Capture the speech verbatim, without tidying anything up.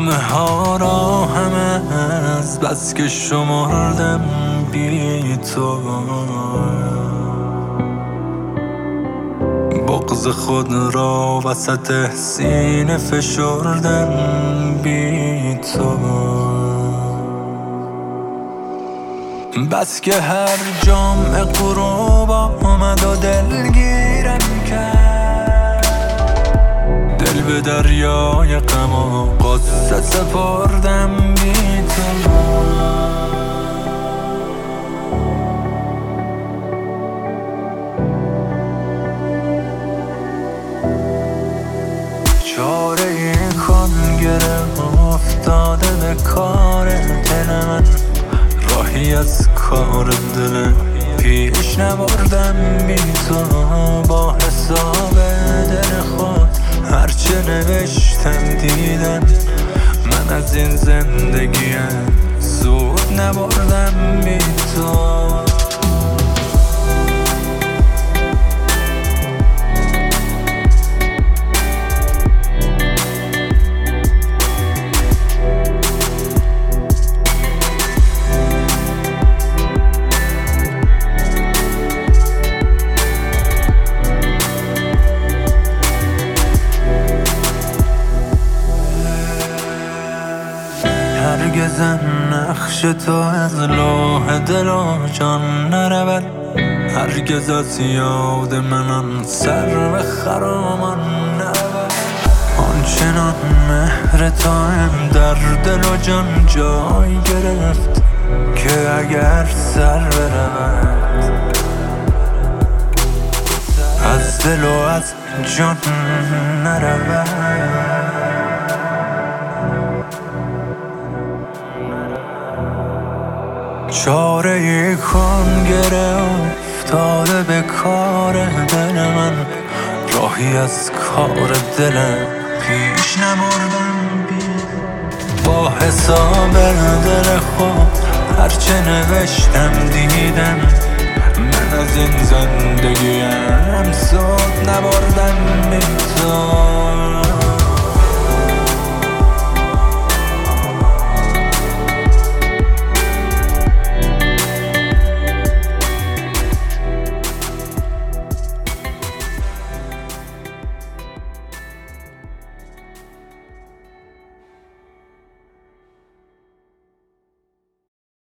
لقمه ها را همه از بس که شمردم بی تو، بغض خود را وسط سینه فشردم بی تو. بس که هر جام غروب آمد و دلگیرم کرد، دل به دریای غم و غصه سپردم بی تو. چاره این کن گره افتاده به کار دل من، راهی از کار دل پیش نبردم بی تو. با حساب دل خود هرچه نوشتم دیدم، من از این زندگی سود نبردم بی تو. هرگزم نقش تو از لوح دل و جان نرود، هرگز از یاد من آن سر و خرامان نرود. آنچنان مهر تو هم در دل و جان جای گرفت که اگر سر برود از دل و از جان نرود. چاره ای کن گره افتاده به کار دل من، راهی از کار دلم پیش نبردم بی. با حساب دل خود هرچه نوشتم دیدم، من از این زندگیم سود نبردم بی تو.